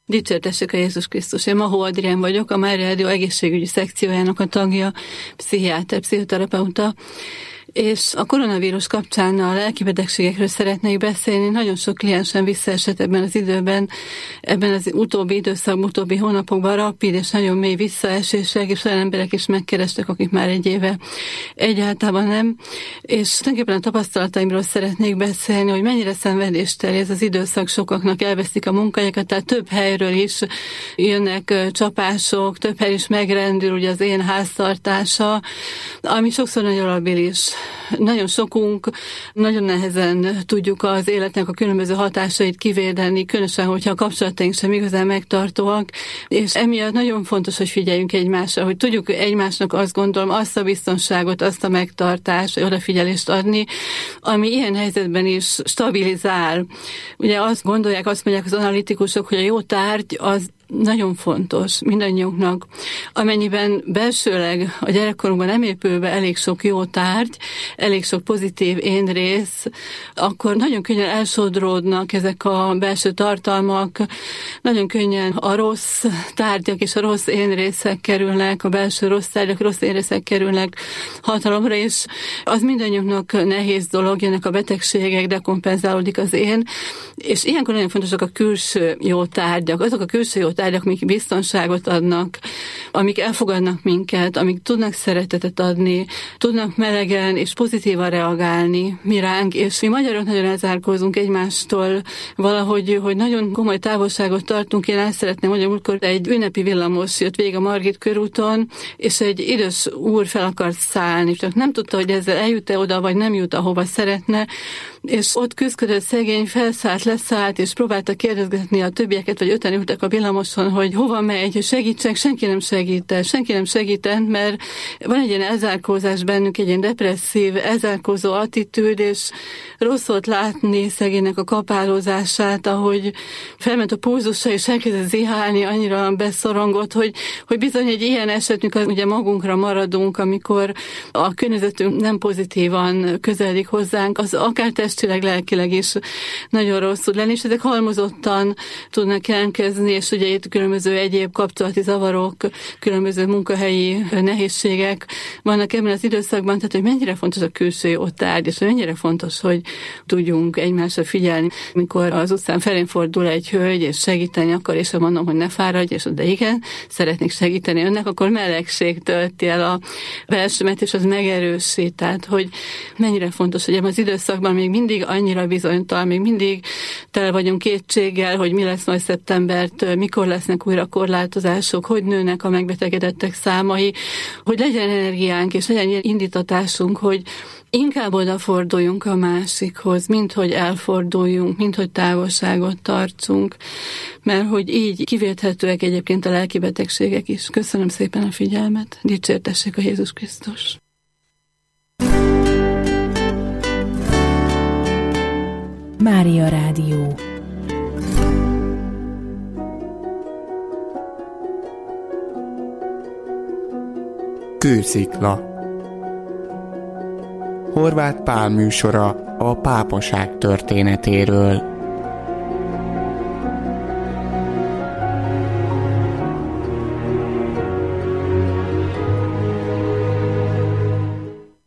Dicsértessék a Jézus Krisztus. Én Mahó Adrián vagyok, a Mária Rádió egészségügyi szekciójának a tagja, pszichiáter, pszichoterapeuta, és a koronavírus kapcsán a lelkibetegségekről szeretnék beszélni. Nagyon sok kliensem visszaesett ebben az időben, ebben az utóbbi időszakban, utóbbi hónapokban rapid és nagyon mély visszaesések, és olyan emberek is megkerestek, akik már egy éve egyáltalán nem. És tulajdonképpen a tapasztalataimról szeretnék beszélni, hogy mennyire szenvedésteli ez az időszak, sokaknak elveszik a munkájukat, tehát több helyről is jönnek csapások, több hely is megrendül, ugye az én háztartása, ami sokszor nagyon labilis. Nagyon sokunk, nagyon nehezen tudjuk az életnek a különböző hatásait kivédeni, különösen, hogyha a kapcsolataink sem igazán megtartóak, és emiatt nagyon fontos, hogy figyeljünk egymásra, hogy tudjuk egymásnak, azt gondolom, azt a biztonságot, azt a megtartást, vagy odafigyelést adni, ami ilyen helyzetben is stabilizál. Ugye azt gondolják, azt mondják az analitikusok, hogy a jó tárgy az nagyon fontos mindannyiunknak. Amennyiben belsőleg a gyerekkorunkban nem épül be elég sok jó tárgy, elég sok pozitív énrész, akkor nagyon könnyen elsodródnak ezek a belső tartalmak, nagyon könnyen a rossz tárgyak és a rossz énrészek kerülnek, a belső rossz tárgyak, rossz énrészek kerülnek hatalomra, és az mindannyiunknak nehéz dolog, jönnek a betegségek, dekompenzálódik az én, és ilyenkor nagyon fontosak a külső jó tárgyak, azok a külső jó tárgyak, amik biztonságot adnak, amik elfogadnak minket, amik tudnak szeretetet adni, tudnak melegen és pozitívan reagálni mi ránk, és mi magyarok nagyon elzárkózunk egymástól valahogy, hogy nagyon komoly távolságot tartunk. Én el szeretném, hogy amikor egy ünnepi villamos jött végig a Margit körúton, és egy idős úr fel akart szállni, csak nem tudta, hogy ezzel eljut-e oda, vagy nem jut, ahova szeretne, és ott küzdködött szegény, felszállt, leszállt, és próbálta kérdezgetni a többieket, vagy 5-en ültek a villamoson, hogy hova megy, hogy segítsek, senki nem segített, mert van egy ilyen elzárkózás bennünk, egy ilyen depresszív, elzárkózó attitűd, és rossz volt látni szegénynek a kapálózását, ahogy felment a pulzusa, és elkezdett zihálni, annyira beszorongott, hogy bizony egy ilyen esetünk, az ugye magunkra maradunk, amikor a környezetünk nem pozitívan közeledik hozzánk, az akár testileg, lelkileg is nagyon rossz tud lenni, és ezek halmozottan tudnak jelentkezni, és ugye itt különböző egyéb kapcsolati zavarok, különböző munkahelyi nehézségek vannak ebben az időszakban, tehát hogy mennyire fontos a külső jó tárgy, és hogy mennyire fontos, hogy tudjunk egymásra figyelni. Mikor az utcán felén fordul egy hölgy, és segíteni akar, és mondom, hogy ne fáradj, és de igen, szeretnék segíteni önnek, akkor melegség tölti el a belsőmet, és az megerősít. Tehát, hogy mennyire fontos, hogy ebben az időszakban még mindig annyira bizonytalan, még mindig tele vagyunk kétséggel, hogy mi lesz majd szeptembertől, mikor lesznek újra korlátozások, hogy nőnek a megbetegedettek számai, hogy legyen energiánk, és legyen indítatásunk, hogy inkább odaforduljunk a másikhoz, mint hogy elforduljunk, mint hogy távolságot tartsunk, mert hogy így kivéthetőek egyébként a lelki betegségek is. Köszönöm szépen a figyelmet, dicsértessék a Jézus Krisztus! Mária Rádió. Kőszikla. Horváth Pál műsora a pápaság történetéről.